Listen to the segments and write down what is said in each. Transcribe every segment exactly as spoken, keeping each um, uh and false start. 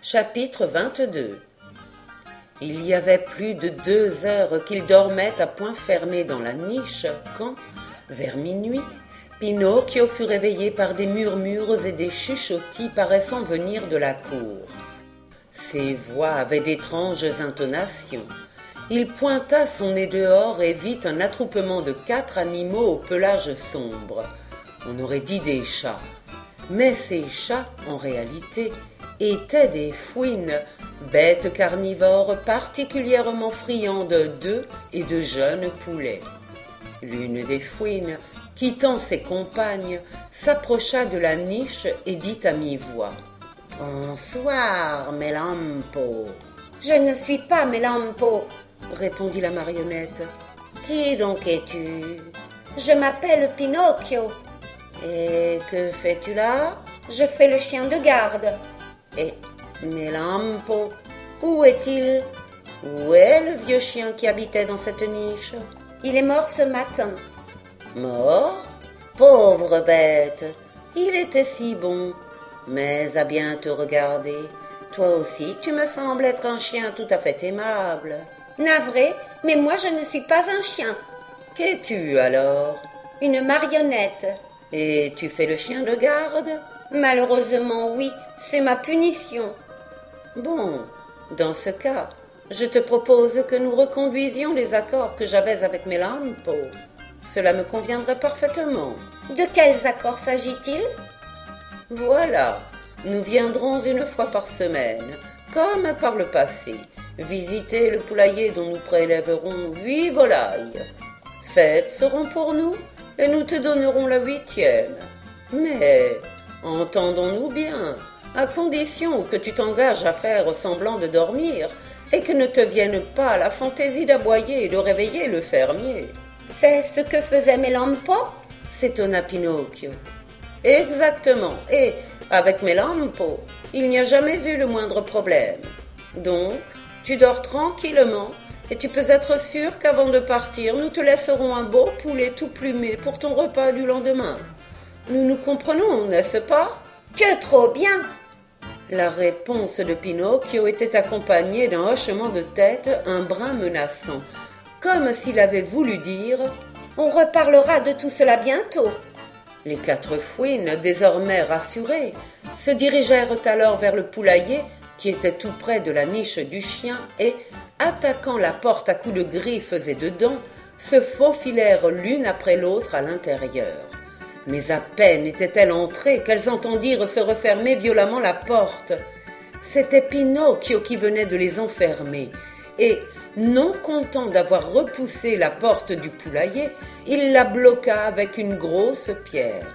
Chapitre vingt-deux. Il y avait plus de deux heures qu'il dormait à poing fermé dans la niche quand, vers minuit, Pinocchio fut réveillé par des murmures et des chuchotis paraissant venir de la cour. Ces voix avaient d'étranges intonations. Il pointa son nez dehors et vit un attroupement de quatre animaux au pelage sombre. On aurait dit des chats. Mais ces chats, en réalité, étaient des fouines, bêtes carnivores particulièrement friandes d'œufs et de jeunes poulets. L'une des fouines, quittant ses compagnes, s'approcha de la niche et dit à mi-voix: « Bonsoir, Melampo. »« Je ne suis pas Melampo, » répondit la marionnette. « Qui donc es-tu ?»« Je m'appelle Pinocchio. »« Et que fais-tu là ?»« Je fais le chien de garde. »« Et Melampo, où est-il ? Où est le vieux chien qui habitait dans cette niche ? » ?»« Il est mort ce matin. »« Mort ? Pauvre bête, il était si bon. Mais à bien te regarder, toi aussi tu me sembles être un chien tout à fait aimable. »« Navré, mais moi je ne suis pas un chien. »« Qu'es-tu alors ? » ?»« Une marionnette. »« Et tu fais le chien de garde ? » ?»« Malheureusement oui, c'est ma punition. » Bon, dans ce cas, je te propose que nous reconduisions les accords que j'avais avec Melampo. Cela me conviendrait parfaitement. »« De quels accords s'agit-il ? » ?»« Voilà, nous viendrons une fois par semaine, comme par le passé, visiter le poulailler dont nous prélèverons huit volailles. Sept seront pour nous, et nous te donnerons la huitième. Mais, entendons-nous bien, à condition que tu t'engages à faire semblant de dormir, et que ne te vienne pas la fantaisie d'aboyer et de réveiller le fermier. »« C'est ce que faisait Melampo ?» s'étonna Pinocchio. « Exactement, et avec Melampo, il n'y a jamais eu le moindre problème. Donc, tu dors tranquillement, et tu peux être sûr qu'avant de partir, nous te laisserons un beau poulet tout plumé pour ton repas du lendemain. Nous nous comprenons, n'est-ce pas ? » ?»« Que trop bien !» La réponse de Pinocchio était accompagnée d'un hochement de tête un brin menaçant, comme s'il avait voulu dire « On reparlera de tout cela bientôt. » Les quatre fouines, désormais rassurées, se dirigèrent alors vers le poulailler qui était tout près de la niche du chien et, attaquant la porte à coups de griffes et de dents, se faufilèrent l'une après l'autre à l'intérieur. Mais à peine étaient-elles entrées qu'elles entendirent se refermer violemment la porte. C'était Pinocchio qui venait de les enfermer, et, non content d'avoir repoussé la porte du poulailler, il la bloqua avec une grosse pierre.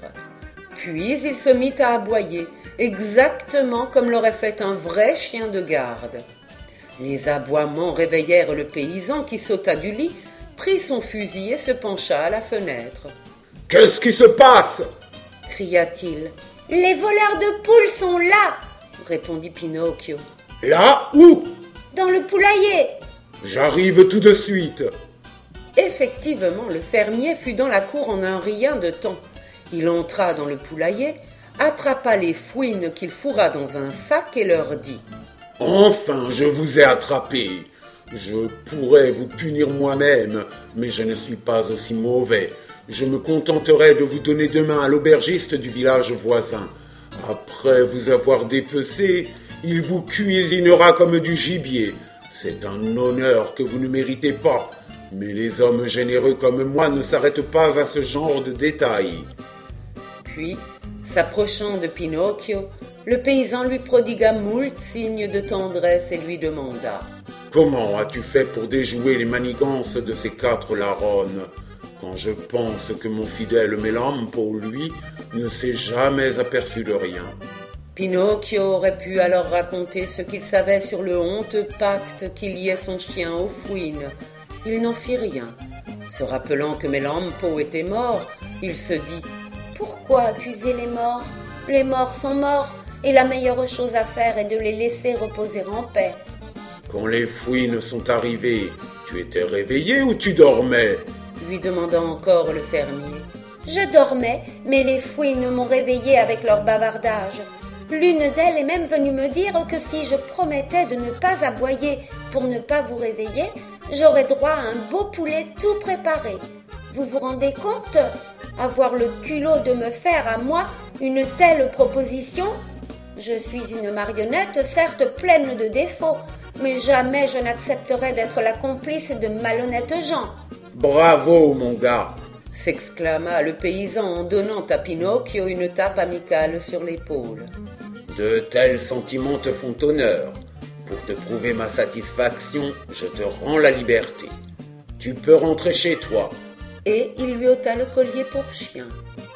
Puis il se mit à aboyer, exactement comme l'aurait fait un vrai chien de garde. Les aboiements réveillèrent le paysan qui sauta du lit, prit son fusil et se pencha à la fenêtre. « Qu'est-ce qui se passe ?» cria-t-il. « Les voleurs de poules sont là !» répondit Pinocchio. « Là où ?»« Dans le poulailler !»« J'arrive tout de suite !» Effectivement, le fermier fut dans la cour en un rien de temps. Il entra dans le poulailler, attrapa les fouines qu'il fourra dans un sac et leur dit: « Enfin, je vous ai attrapés. Je pourrais vous punir moi-même, mais je ne suis pas aussi mauvais. Je me contenterai de vous donner demain à l'aubergiste du village voisin. Après vous avoir dépecé, il vous cuisinera comme du gibier. C'est un honneur que vous ne méritez pas. Mais les hommes généreux comme moi ne s'arrêtent pas à ce genre de détails. » Puis, s'approchant de Pinocchio, le paysan lui prodigua moult signes de tendresse et lui demanda: « Comment as-tu fait pour déjouer les manigances de ces quatre larronnes ? Quand je pense que mon fidèle Melampo, lui, ne s'est jamais aperçu de rien. » Pinocchio aurait pu alors raconter ce qu'il savait sur le honteux pacte qui liait son chien aux fouines. Il n'en fit rien. Se rappelant que Melampo était mort, il se dit: « Pourquoi accuser les morts ? Les morts sont morts, et la meilleure chose à faire est de les laisser reposer en paix. » Quand les fouines sont arrivées, tu étais réveillé ou tu dormais ? Lui demanda encore le fermier. Je dormais, mais les fouines m'ont réveillé avec leur bavardage. L'une d'elles est même venue me dire que si je promettais de ne pas aboyer pour ne pas vous réveiller, j'aurais droit à un beau poulet tout préparé. Vous vous rendez compte? Avoir le culot de me faire à moi une telle proposition? Je suis une marionnette, certes pleine de défauts, mais jamais je n'accepterai d'être la complice de malhonnêtes gens. Bravo, mon gars! S'exclama le paysan en donnant à Pinocchio une tape amicale sur l'épaule. De tels sentiments te font honneur. Pour te prouver ma satisfaction, je te rends la liberté. Tu peux rentrer chez toi. Et il lui ôta le collier pour chien.